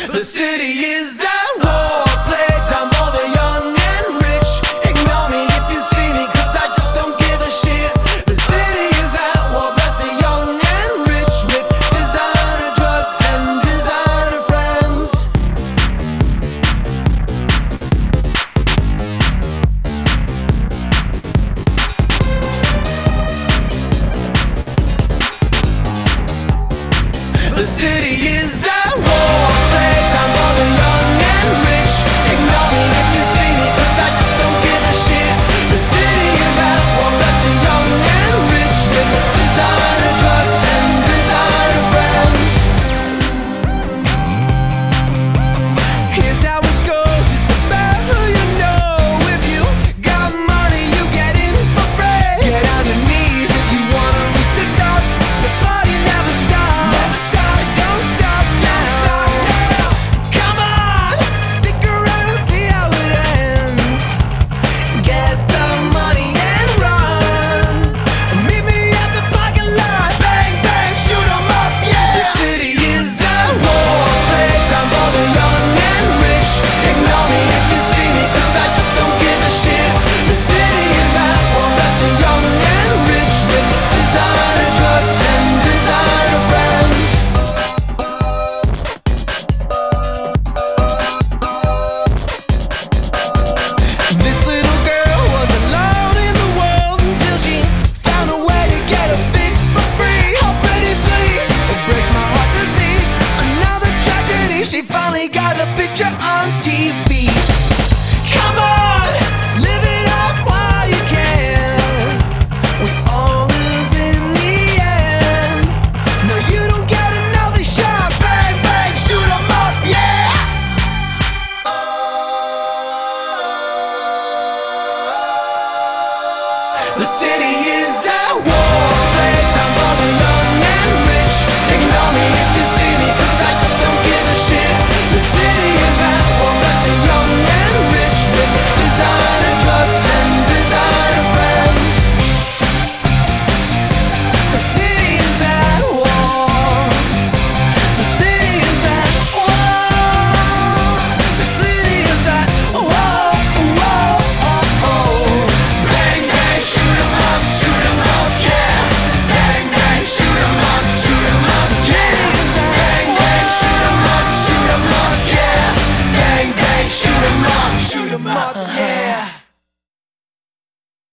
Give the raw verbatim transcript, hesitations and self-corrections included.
The city is a war place. I'm all the young and rich. Ignore me if you see me, cause I just don't give a shit. The city is at war, bless the young and rich with designer drugs and designer friends. The city is a war place. I'm all the young and rich. Ignore me if you see me, cause I just don't give a shit. The city is at war, bless the young and rich with designer drugs and designer friends. Here's how it goes, it's about who you know. If you got money, you get in for free. Get on your knees if you wanna reach the top. The party never stops. Never stops. Don't stop now. Come on, stick around and see how it ends. Get the money and run. Meet me at the parking lot. Bang, bang, shoot 'em up, yeah. The city is a war place. I'm all the young and rich. Ignore me if you see me, cause I just don't give a shit. The city is at war, bless the young and rich with designer drugs and designer friends. This little girl was alone in the world until she found a way to get a fix for free. Oh, pretty please, it breaks my heart to see another tragedy. She finally got a picture on T V. Come on, live it up while you can. We all lose in the end. No, you don't get another shot. Bang, bang, shoot 'em up, yeah. The city is at war.